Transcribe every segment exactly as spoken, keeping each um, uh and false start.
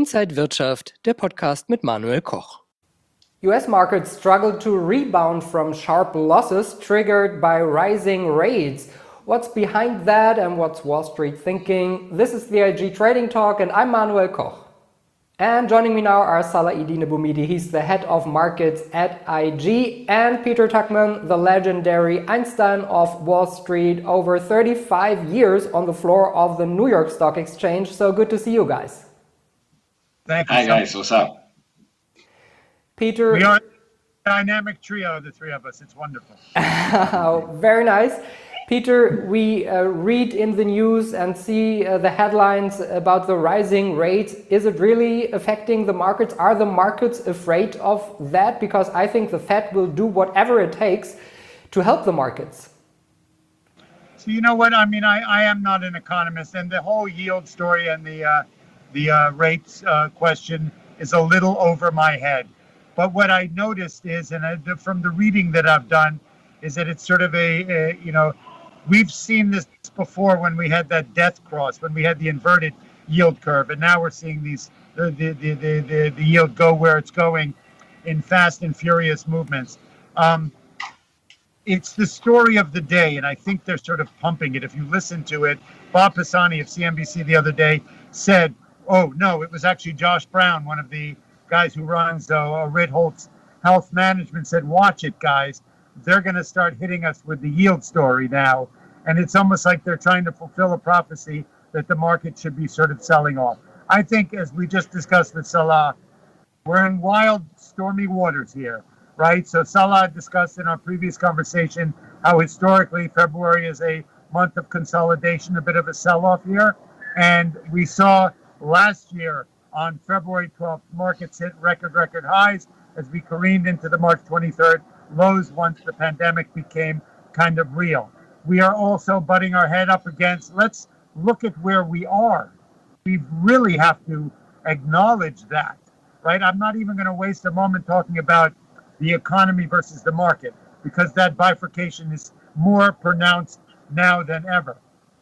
Inside Wirtschaft, der Podcast mit Manuel Koch. U S markets struggled to rebound from sharp losses triggered by rising rates. What's behind that and what's Wall Street thinking? This is the I G Trading Talk and I'm Manuel Koch. And joining me now are Salah-Eddine Bouhmidi, he's the head of markets at I G, and Peter Tuchman, the legendary Einstein of Wall Street, over thirty-five years on the floor of the New York Stock Exchange. So good to see you guys. Thank you. Hi guys, what's up? Peter. We are a dynamic trio, the three of us. It's wonderful. Very nice. Peter, we uh, read in the news and see uh, the headlines about the rising rates. Is it really affecting the markets? Are the markets afraid of that? Because I think the Fed will do whatever it takes to help the markets. So you know what? I mean, I, I am not an economist, and the whole yield story and the uh, the uh, rates uh, question is a little over my head. But what I noticed is, and I, from the reading that I've done, is that it's sort of a, a you know, we've seen this before when we had that death cross, when we had the inverted yield curve, and now we're seeing these the the the the, the, the yield go where it's going in fast and furious movements. Um, it's the story of the day, and I think they're sort of pumping it. If you listen to it, Bob Pisani of C N B C the other day said, "Oh no, it was actually Josh Brown, one of the guys who runs uh, Ritholtz Health Management, said, watch it, guys. They're going to start hitting us with the yield story now." And it's almost like they're trying to fulfill a prophecy that the market should be sort of selling off. I think, as we just discussed with Salah, we're in wild, stormy waters here, right? So Salah discussed in our previous conversation how historically February is a month of consolidation, a bit of a sell-off here. And we saw last year on February twelfth, markets hit record, record highs as we careened into the March twenty-third lows once the pandemic became kind of real. We are also butting our head up against, let's look at where we are. We really have to acknowledge that, right? I'm not even going to waste a moment talking about the economy versus the market, because that bifurcation is more pronounced now than ever.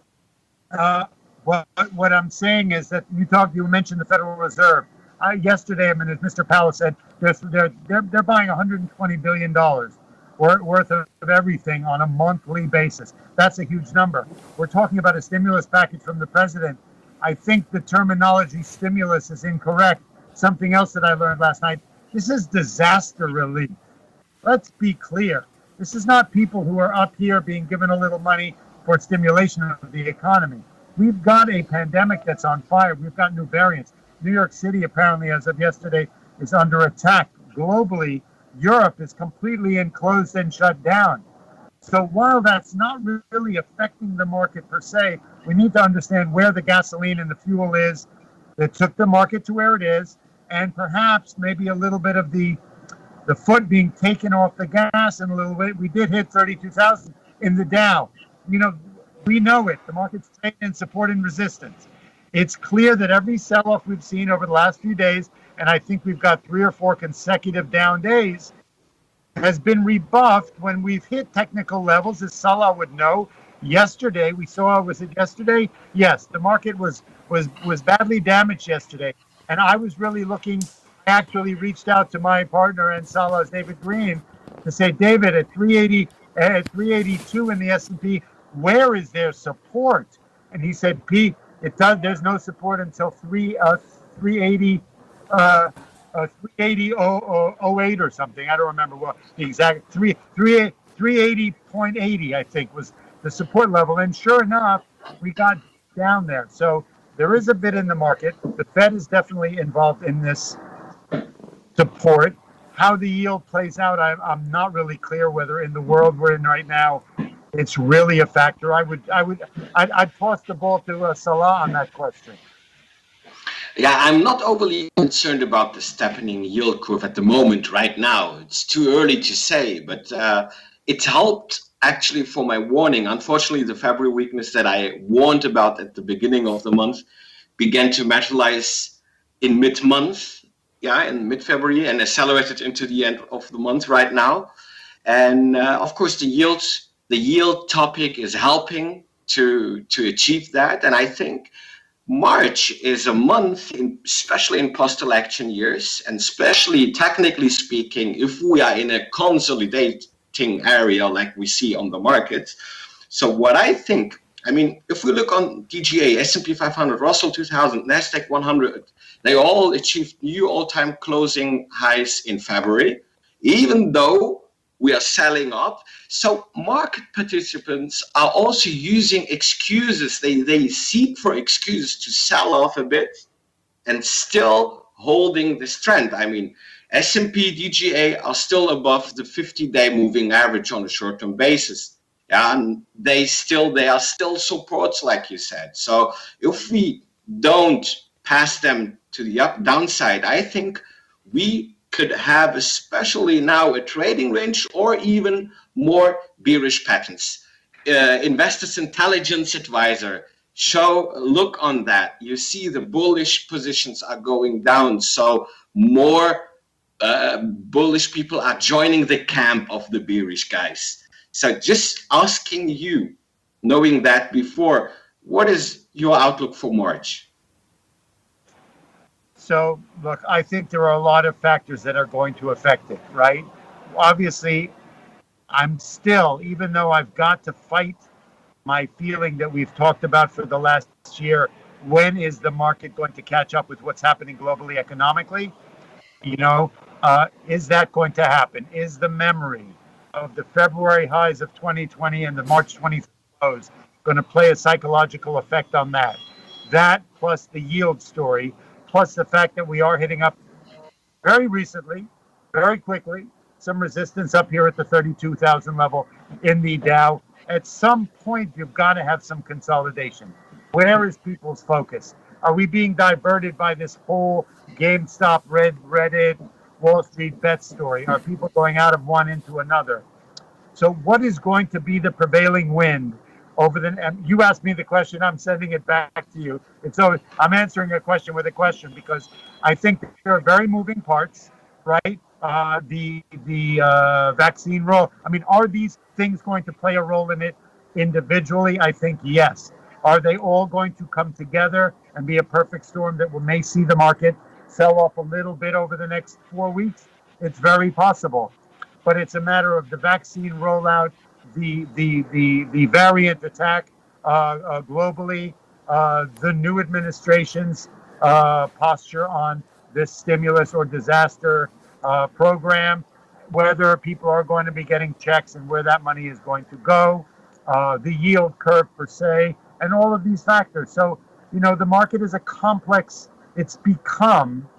Uh, what, what I'm saying is that you talked, you mentioned the Federal Reserve. Uh, yesterday, I mean, as Mister Powell said, they're, they're, they're, they're buying one hundred twenty billion dollars worth of everything on a monthly basis. That's a huge number. We're talking about a stimulus package from the president. I think the terminology stimulus is incorrect. Something else that I learned last night, this is disaster relief. Let's be clear. This is not people who are up here being given a little money for stimulation of the economy. We've got a pandemic that's on fire. We've got new variants. New York City, apparently, as of yesterday, is under attack. Globally, Europe is completely enclosed and shut down. So while that's not really affecting the market per se, we need to understand where the gasoline and the fuel is that took the market to where it is, and perhaps maybe a little bit of the the foot being taken off the gas in a little bit. We did hit thirty-two thousand in the Dow. You know, we know it. The market's trading in support and resistance. It's clear that every sell-off we've seen over the last few days, and I think we've got three or four consecutive down days, has been rebuffed when we've hit technical levels, as Salah would know. Yesterday, we saw, was it yesterday? Yes, the market was was was badly damaged yesterday. And I was really looking, I actually reached out to my partner and Salah's David Green to say, David, at three eighty, at three eighty-two in the S and P, where is there support? And he said, Pete, it does. There's no support until three uh three eighty uh, uh three eighty oh eight or something. I don't remember what the exact three three three eighty point eighty I think was the support level. And sure enough, we got down there. So there is a bit in the market. The Fed is definitely involved in this support. How the yield plays out, I, I'm not really clear whether in the world we're in right now it's really a factor. I would, I would, I'd, I'd toss the ball to uh, Salah on that question. Yeah, I'm not overly concerned about the steepening yield curve at the moment right now. It's too early to say, but uh, it helped actually for my warning. Unfortunately, the February weakness that I warned about at the beginning of the month began to materialize in mid-month, yeah, in mid-February, and accelerated into the end of the month right now. And uh, of course, the yields, the yield topic is helping to to achieve that. And I think March is a month, in, especially in post-election years, and especially technically speaking, if we are in a consolidating area like we see on the market. So what I think, I mean, if we look on D G A, S and P five hundred, Russell two thousand, NASDAQ one hundred, they all achieved new all-time closing highs in February, even though we are selling up. So market participants are also using excuses. They, they seek for excuses to sell off a bit and still holding this trend. I mean, S and P, D G A are still above the fifty-day moving average on a short-term basis. Yeah, and they still they are still supports, like you said. So if we don't pass them to the up downside, I think we could have, especially now, a trading range or even more bearish patterns. Uh, Investors Intelligence Advisor show look on that. You see the bullish positions are going down, so more uh, bullish people are joining the camp of the bearish guys. So just asking you, knowing that before, what is your outlook for March? So, look, I think there are a lot of factors that are going to affect it, right? Obviously, I'm still, even though I've got to fight my feeling that we've talked about for the last year, when is the market going to catch up with what's happening globally economically? You know, uh, is that going to happen? Is the memory of the February highs of twenty twenty and the March twenty-three lows going to play a psychological effect on that? That plus the yield story, plus the fact that we are hitting up very recently, very quickly, some resistance up here at the thirty-two thousand level in the Dow. At some point, you've got to have some consolidation. Where is people's focus? Are we being diverted by this whole GameStop, Red, Reddit, Wall Street bet story? Are people going out of one into another? So what is going to be the prevailing wind over the, and you asked me the question, I'm sending it back to you. It's always, I'm answering a question with a question because I think there are very moving parts, right? Uh, the the uh, vaccine role. I mean, are these things going to play a role in it individually? I think yes. Are they all going to come together and be a perfect storm that will may see the market sell off a little bit over the next four weeks? It's very possible. But it's a matter of the vaccine rollout, the the the, the variant attack uh, uh, globally, uh, the new administration's uh, posture on this stimulus or disaster uh, program, whether people are going to be getting checks and where that money is going to go, uh, the yield curve per se, and all of these factors. So, you know, the market is a complex, it's become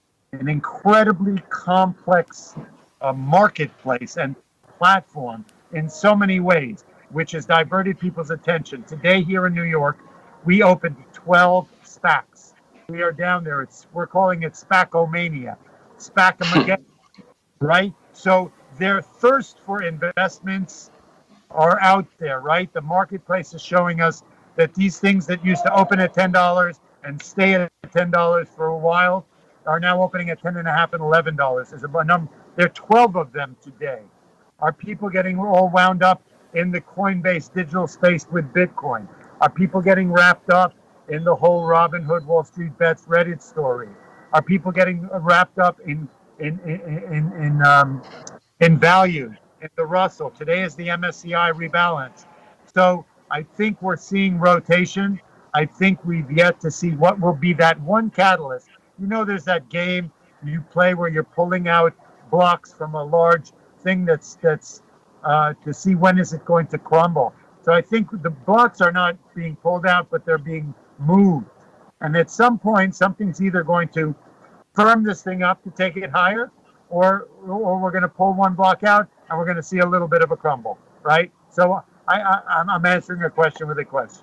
an incredibly complex uh, marketplace and platform in so many ways, which has diverted people's attention. Today here in New York, we opened twelve SPACs. We are down there. It's we're calling it SPAC-O-mania, SPAC-amageddon, right? So their thirst for investments are out there, right? The marketplace is showing us that these things that used to open at ten dollars and stay at ten dollars for a while are now opening at ten and a half and eleven dollars. There's a number. There are twelve of them today. Are people getting all wound up in the Coinbase digital space with Bitcoin? Are people getting wrapped up in the whole Robinhood, Wall Street Bets, Reddit story? Are people getting wrapped up in in in in, in um in value in the Russell? Today is the M S C I rebalance. So I think we're seeing rotation. I think we've yet to see what will be that one catalyst. You know, there's that game you play where you're pulling out blocks from a large thing that's that's uh, to see when is it going to crumble. So I think the blocks are not being pulled out, but they're being moved. And at some point, something's either going to firm this thing up to take it higher, or or we're going to pull one block out and we're going to see a little bit of a crumble, right? So I, I I'm answering a question with a question.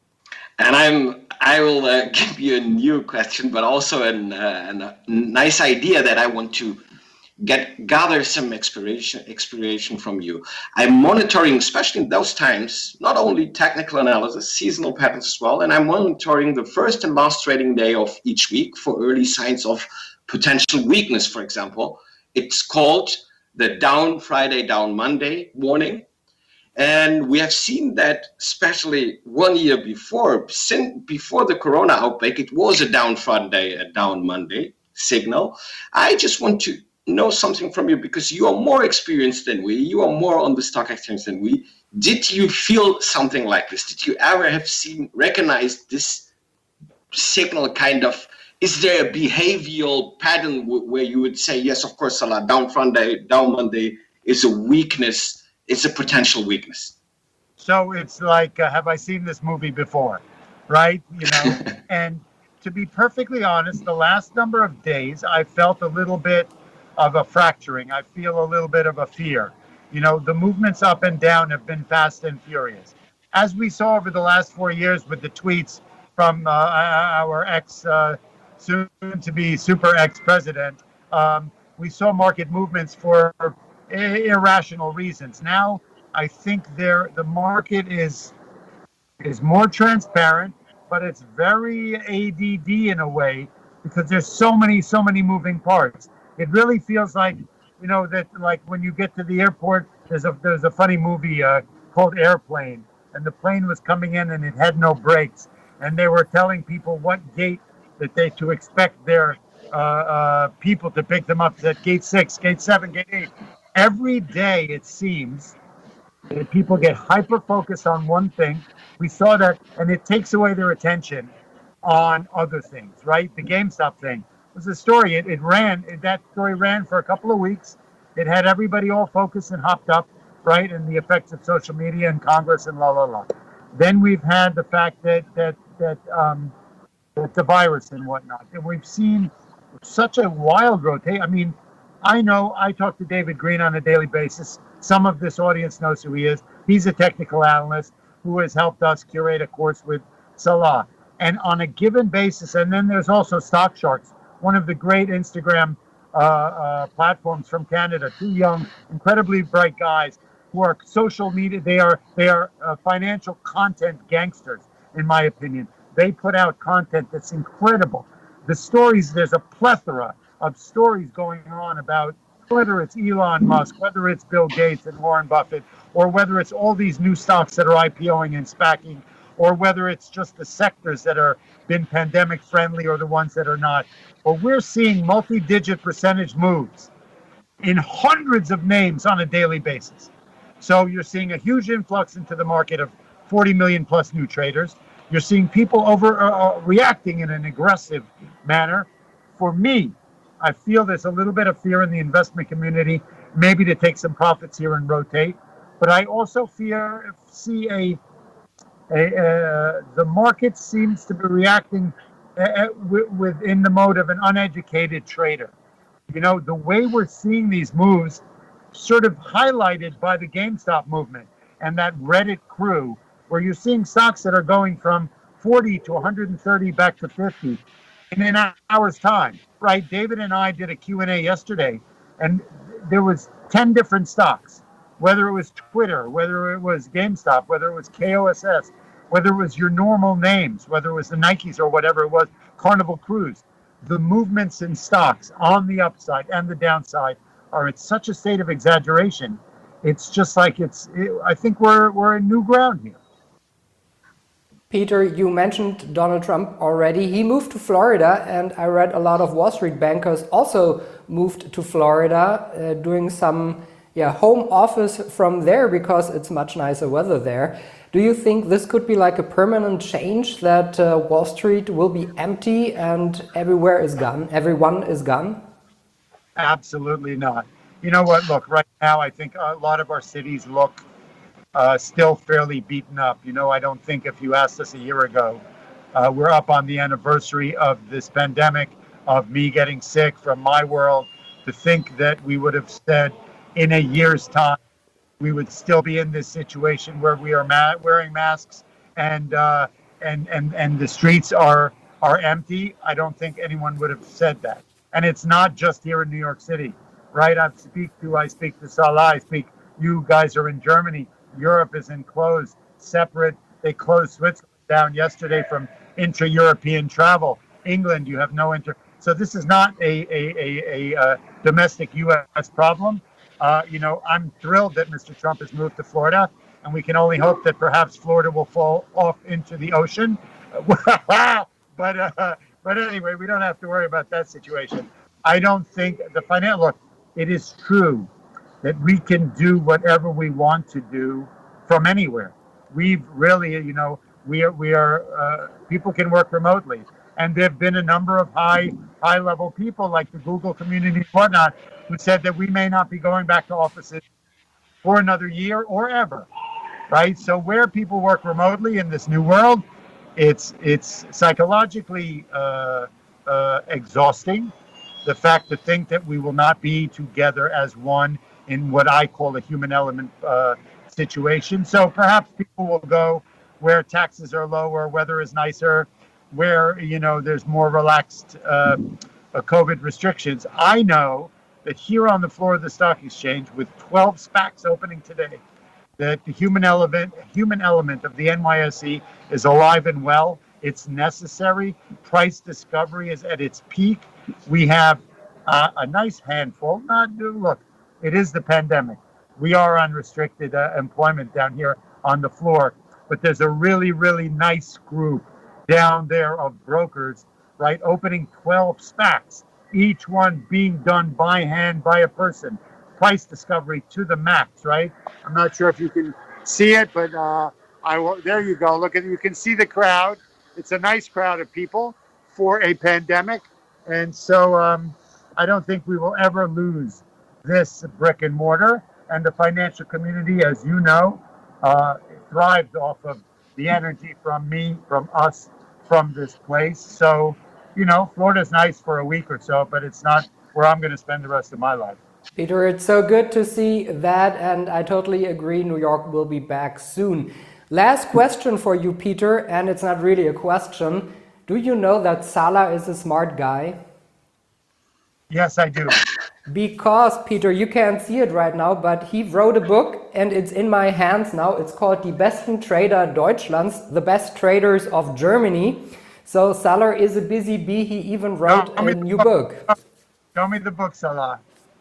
And I'm I will uh, give you a new question, but also an, uh, a nice idea that I want to get gather some inspiration inspiration from you. I'm monitoring, especially in those times, not only technical analysis, seasonal patterns as well, and I'm monitoring the first and last trading day of each week for early signs of potential weakness. For example, it's called the down Friday, down Monday warning. And we have seen that, especially one year before, since before the Corona outbreak, it was a down Friday, a down Monday signal. I just want to know something from you, because you are more experienced than we, you are more on the stock exchange than we. Did you feel something like this? Did you ever have seen, recognized this signal kind of? Is there a behavioral pattern w- where you would say, yes, of course, Salah, down Friday, down Monday is a weakness, it's a potential weakness? So it's like, uh, have I seen this movie before? Right? You know, and to be perfectly honest, the last number of days, I felt a little bit of a fracturing. I feel a little bit of a fear. You know, the movements up and down have been fast and furious. As we saw over the last four years with the tweets from uh, our ex, uh, soon to be super ex-president, um, we saw market movements for irrational reasons. Now, I think there the market is is more transparent, but it's very A D D in a way, because there's so many, so many moving parts. It really feels like, you know, that like when you get to the airport, there's a there's a funny movie uh, called Airplane, and the plane was coming in and it had no brakes, and they were telling people what gate that they to expect their uh, uh, people to pick them up at gate six, gate seven, gate eight. Every day it seems that people get hyper focused on one thing. We saw that, and it takes away their attention on other things, right? The GameStop thing was a story. It, it ran, it, that story ran for a couple of weeks. It had everybody all focused and hopped up, right? And the effects of social media and Congress and la, la, la. Then we've had the fact that, that, that, um, that the virus and whatnot. And we've seen such a wild rotation. I mean, I know I talk to David Green on a daily basis. Some of this audience knows who he is. He's a technical analyst who has helped us curate a course with Salah. And on a given basis, and then there's also Stock Sharks, one of the great Instagram uh, uh, platforms from Canada. Two young, incredibly bright guys who are social media. They are they are uh, financial content gangsters, in my opinion. They put out content that's incredible. The stories, there's a plethora of stories going on about whether it's Elon Musk, whether it's Bill Gates and Warren Buffett, or whether it's all these new stocks that are IPOing and SPACing, or whether it's just the sectors that are been pandemic friendly or the ones that are not. Or we're seeing multi-digit percentage moves in hundreds of names on a daily basis. So you're seeing a huge influx into the market of forty million plus new traders. You're seeing people over uh, reacting in an aggressive manner. For me, I feel there's a little bit of fear in the investment community, maybe to take some profits here and rotate. But I also fear see a, a uh, the market seems to be reacting uh, w- within the mode of an uneducated trader. You know, the way we're seeing these moves, sort of highlighted by the GameStop movement and that Reddit crew, where you're seeing stocks that are going from forty to one hundred thirty back to fifty in an hour's time, right? David and I did a Q and A yesterday, and there was ten different stocks, whether it was Twitter, whether it was GameStop, whether it was K O S S, whether it was your normal names, whether it was the Nikes or whatever it was, Carnival Cruise. The movements in stocks on the upside and the downside are at such a state of exaggeration. It's just like it's, it, I think we're we're in new ground here. Peter, you mentioned Donald Trump already. He moved to Florida, and I read a lot of Wall Street bankers also moved to Florida, uh, doing some yeah, home office from there because it's much nicer weather there. Do you think this could be like a permanent change, that uh, Wall Street will be empty and everywhere is gone, everyone is gone? Absolutely not. You know what? Look, right now, I think a lot of our cities look Uh, still fairly beaten up. You know, I don't think if you asked us a year ago, uh, we're up on the anniversary of this pandemic, of me getting sick from my world, to think that we would have said in a year's time, we would still be in this situation where we are ma- wearing masks and, uh, and, and, and the streets are, are empty. I don't think anyone would have said that. And it's not just here in New York City, right? I speak to, I speak to Salah, I speak, you guys are in Germany. Europe is enclosed, separate. They closed Switzerland down yesterday from intra-European travel. England, you have no inter. So this is not a a a, a uh, domestic U S problem. Uh, you know, I'm thrilled that Mister Trump has moved to Florida. and we can only hope that perhaps Florida will fall off into the ocean. but uh, but anyway, we don't have to worry about that situation. I don't think the financial look. It is true that we can do whatever we want to do from anywhere. We've really, you know, we are we are uh, people can work remotely, and there've been a number of high high level people like the Google community and whatnot who said that we may not be going back to offices for another year or ever. Right? So where people work remotely in this new world, it's it's psychologically uh, uh, exhausting. The fact to think that we will not be together as one in what I call a human element uh, situation. So perhaps people will go where taxes are lower, weather is nicer, where you know there's more relaxed uh, uh, COVID restrictions. I know that here on the floor of the stock exchange, with twelve SPACs opening today, that the human element, human element of the N Y S E is alive and well. It's necessary. Price discovery is at its peak. We have uh, a nice handful. Not look, it is the pandemic. We are unrestricted uh, employment down here on the floor, but there's a really, really nice group down there of brokers, right? Opening twelve SPACs, each one being done by hand by a person. Price discovery to the max, right? I'm not sure if you can see it, but uh, I will. There you go. Look at you can see the crowd. It's a nice crowd of people for a pandemic, and so um, I don't think we will ever lose this brick and mortar. And the financial community, as you know, uh, thrived off of the energy from me, from us, from this place. So, you know, Florida's nice for a week or so, but it's not where I'm going to spend the rest of my life. Peter, it's so good to see that, and I totally agree. New York will be back soon. Last question for you, Peter, and it's not really a question. Do you know that Salah is a smart guy? Yes, I do. Because, Peter, you can't see it right now, but he wrote a book and it's in my hands now. It's called Die besten Trader Deutschlands, the best traders of Germany. So Salah is a busy bee. He even wrote Show a new book. Show me the book, Salah.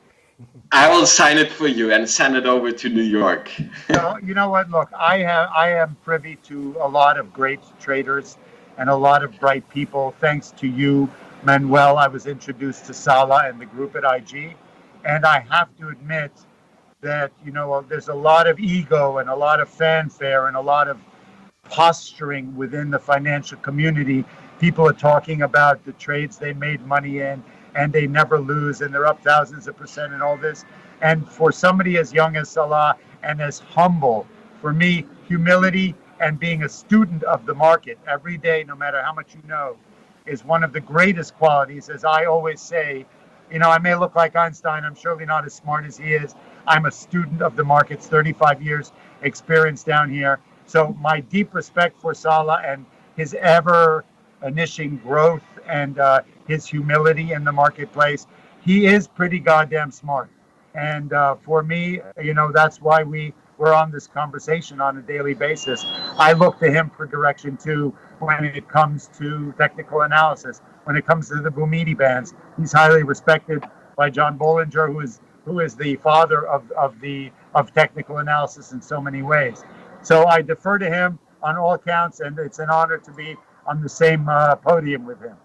I will sign it for you and send it over to New York. So, you know what? Look, I have I am privy to a lot of great traders and a lot of bright people. Thanks to you, Manuel, I was introduced to Salah and the group at I G. And I have to admit that, you know, there's a lot of ego and a lot of fanfare and a lot of posturing within the financial community. People are talking about the trades they made money in and they never lose and they're up thousands of percent and all this. And for somebody as young as Salah and as humble, for me, humility and being a student of the market every day, no matter how much you know, is one of the greatest qualities. As I always say, you know, I may look like Einstein. I'm surely not as smart as he is. I'm a student of the markets, thirty-five years experience down here. So my deep respect for Salah and his ever initiating growth and uh, his humility in the marketplace. He is pretty goddamn smart. And uh, for me, you know, that's why we we're on this conversation on a daily basis. I look to him for direction too when it comes to technical analysis. When it comes to the Boumidi bands, he's highly respected by John Bollinger, who is who is the father of, of the of technical analysis in so many ways. So I defer to him on all counts, and it's an honor to be on the same uh, podium with him.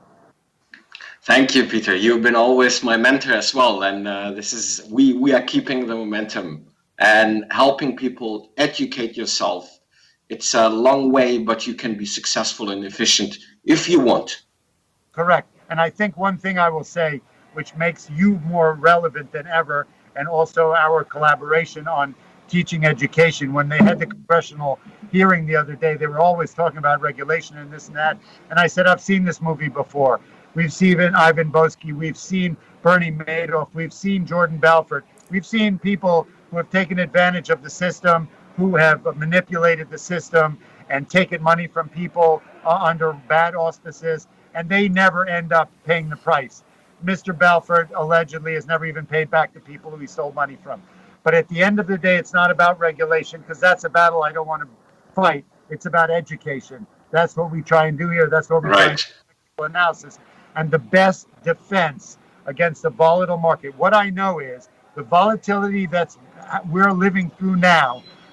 Thank you, Peter. You've been always my mentor as well, and uh, this is we we are keeping the momentum and helping people educate yourself. It's a long way, but you can be successful and efficient if you want. Correct. And I think one thing I will say, which makes you more relevant than ever, and also our collaboration on teaching education. When they had the congressional hearing the other day, they were always talking about regulation and this and that. And I said, I've seen this movie before. We've seen Ivan Boesky. We've seen Bernie Madoff. We've seen Jordan Belfort. We've seen people who have taken advantage of the system, who have manipulated the system and taken money from people uh, under bad auspices, and they never end up paying the price. Mister Belfort allegedly has never even paid back the people who he stole money from. But at the end of the day, it's not about regulation, because that's a battle I don't want to fight. It's about education. That's what we try and do here. That's what we try and do analysis. And the best defense against a volatile market, what I know is the volatility that's we're living through now,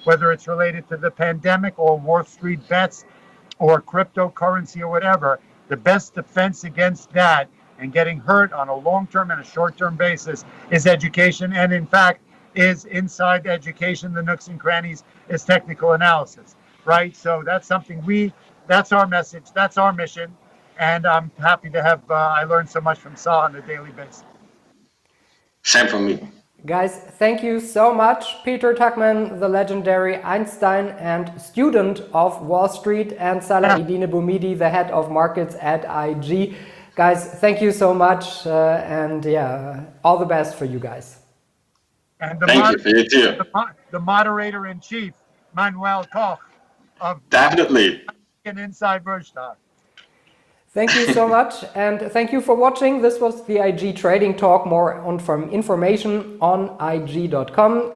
whether it's related to the pandemic or Wall Street bets or cryptocurrency or whatever, the best defense against that and getting hurt on a long-term and a short-term basis is education. And in fact, is inside education, the nooks and crannies, is technical analysis, right? So that's something we, that's our message, that's our mission. And I'm happy to have, uh, I learned so much from Sal on a daily basis. Same for me. Guys, thank you so much. Peter Tuchman, the legendary Einstein and student of Wall Street, and Salah Eddine Bouhmidi, the head of markets at I G. Guys, thank you so much. Uh, and yeah, all the best for you guys. And the Thank you for you too. The, the moderator in chief, Manuel Koch of Definitely. Inside Börstag. Thank you so much, and thank you for watching. This was the I G Trading Talk. More on from information on I G dot com.